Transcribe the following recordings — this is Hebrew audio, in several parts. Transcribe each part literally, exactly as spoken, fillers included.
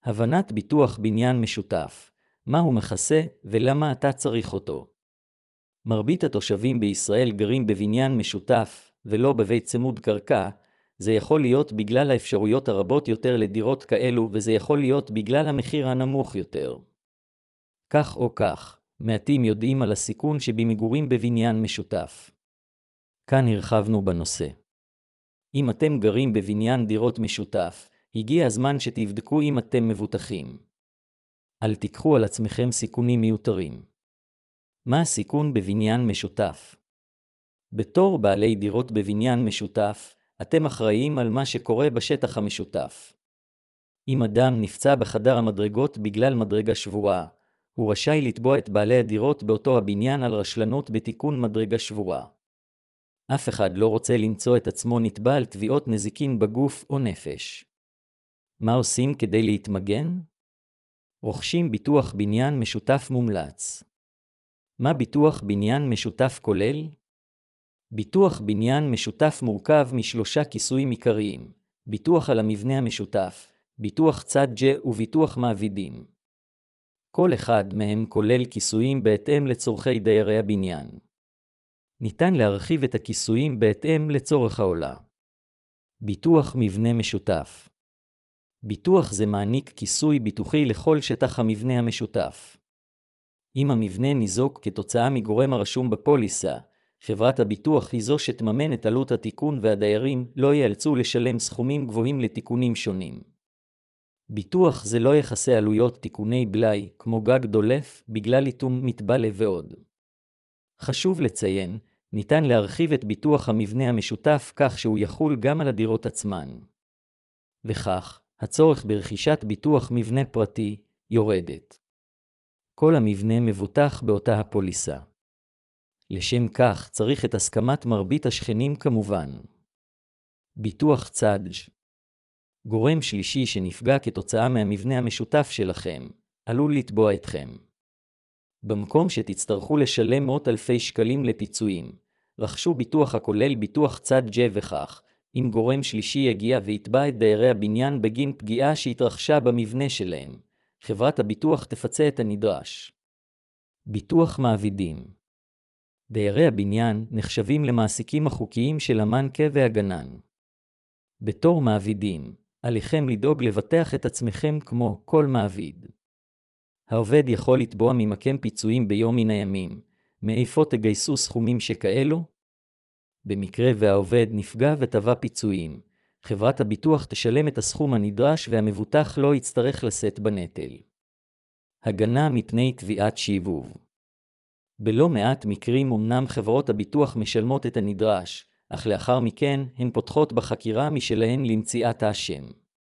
הבנת ביטוח בניין משותף. מה הוא מכסה ולמה אתה צריך אותו? מרבית התושבים בישראל גרים בבניין משותף ולא בבית צמוד קרקע. זה יכול להיות בגלל האפשרויות הרבות יותר לדירות כאלו, וזה יכול להיות בגלל המחיר הנמוך יותר. כך או כך, מעטים יודעים על הסיכון שבמגורים בבניין משותף. כאן הרחבנו בנושא. אם אתם גרים בבניין דירות משותף, הגיע הזמן שתבדקו אם אתם מבוטחים. אל תיקחו על עצמכם סיכונים מיותרים. מה הסיכון בבניין משותף? בתור בעלי דירות בבניין משותף, אתם אחראים על מה שקורה בשטח המשותף. אם אדם נפצע בחדר המדרגות בגלל מדרגה שבורה, הוא רשאי לתבוע את בעלי הדירות באותו הבניין על רשלנות בתיקון מדרגה שבורה. אף אחד לא רוצה למצוא את עצמו נתבע על תביעות נזיקין בגוף או נפש. מה עושים כדי להתמגן? רוכשים ביטוח בניין משותף מומלץ. מה ביטוח בניין משותף כולל? ביטוח בניין משותף מורכב משלושה כיסויים עיקריים: ביטוח על המבנה המשותף, ביטוח צד ג' וביטוח מעבידים. כל אחד מהם כולל כיסויים בהתאם לצורכי דיירי הבניין. ניתן להרחיב את הכיסויים בהתאם לצורך העולה. ביטוח מבנה משותף. ביטוח זה מעניק כיסוי ביטוחי לכל שטח המבנה המשותף. אם המבנה ניזוק כתוצאה מגורם הרשום בפוליסה, חברת הביטוח היא זו שתממן את עלות התיקון, והדיירים לא ייאלצו לשלם סכומים גבוהים לתיקונים שונים. ביטוח זה לא יכסה עלויות תיקוני בלאי, כמו גג דולף, בגלל איטום מתבלה ועוד. חשוב לציין, ניתן להרחיב את ביטוח המבנה המשותף כך שהוא יחול גם על הדירות עצמן. וכך, הצורך ברכישת ביטוח מבנה פרטי יורדת. כל המבנה מבוטח באותה הפוליסה. לשם כך צריך את הסכמת מרבית השכנים כמובן. ביטוח צד ג'. גורם שלישי שנפגע כתוצאה מהמבנה המשותף שלכם, עלול לתבוע אתכם. במקום שתצטרכו לשלם מאות אלפי שקלים לפיצויים, רכשו ביטוח הכולל ביטוח צד ג', וכך, אם גורם שלישי יגיע ויתבע את דיירי הבניין בגין פגיעה שהתרחשה במבנה שלהם, חברת הביטוח תפצה את הנדרש. ביטוח מעבידים. דיירי הבניין נחשבים למעסיקים החוקיים של המנקה והגנן. בתור מעבידים, עליכם לדאוג לבטח את עצמכם כמו כל מעביד. העובד יכול לתבוע ממכם פיצויים ביום מן הימים. מאיפה תגייסו סכומים שכאלו? במקרה והעובד נפגע ותבע פיצויים, חברת הביטוח תשלם את הסכום הנדרש והמבוטח לא יצטרך לשאת בנטל. הגנה מפני תביעת שיבוב. בלא מעט מקרים אמנם חברות הביטוח משלמות את הנדרש, אך לאחר מכן הן פותחות בחקירה משלהן למציאת האשם.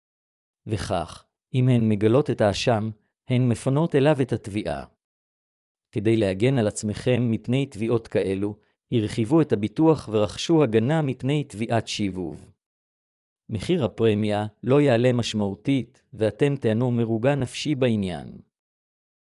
וכך, אם הן מגלות את האשם, הן מפנות אליו את התביעה. כדי להגן על עצמכם מפני תביעות כאלו, הרחיבו את הביטוח ורכשו הגנה מפני תביעת שיבוב. מחיר הפרמיה לא יעלה משמעותית, ואתם תענו מרוגע נפשי בעניין.